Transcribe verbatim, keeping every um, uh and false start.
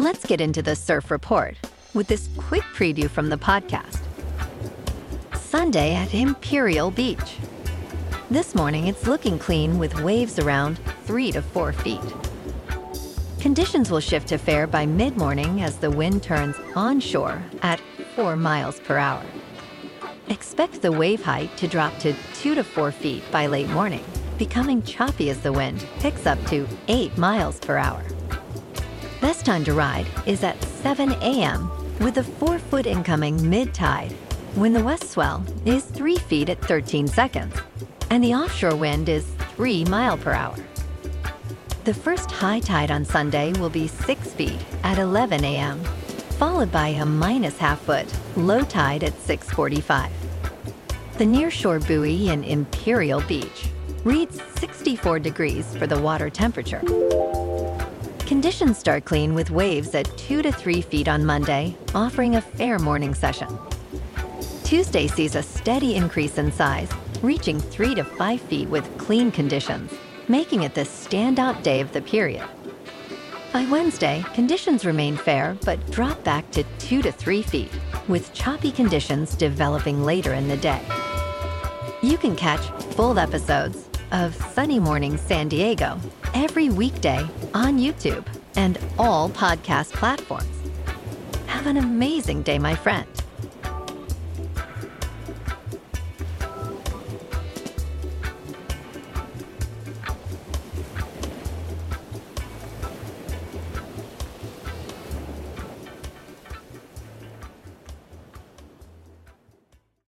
Let's get into the surf report with this quick preview from the podcast. Sunday at Imperial Beach. This morning, it's looking clean with waves around three to four feet. Conditions will shift to fair by mid-morning as the wind turns onshore at four miles per hour. Expect the wave height to drop to two to four feet by late morning, becoming choppy as the wind picks up to eight miles per hour. Best time to ride is at seven a.m. with a four-foot incoming mid-tide, when the west swell is three feet at thirteen seconds, and the offshore wind is three miles per hour. The first high tide on Sunday will be six feet at eleven a.m., followed by a minus half foot low tide at six forty-five. The nearshore buoy in Imperial Beach reads sixty-four degrees for the water temperature. Conditions start clean with waves at two to three feet on Monday, offering a fair morning session. Tuesday sees a steady increase in size, reaching three to five feet with clean conditions, making it the standout day of the period. By Wednesday, conditions remain fair but drop back to two to three feet, with choppy conditions developing later in the day. You can catch full episodes of Sunny Morning San Diego every weekday on YouTube and all podcast platforms. Have an amazing day, my friend.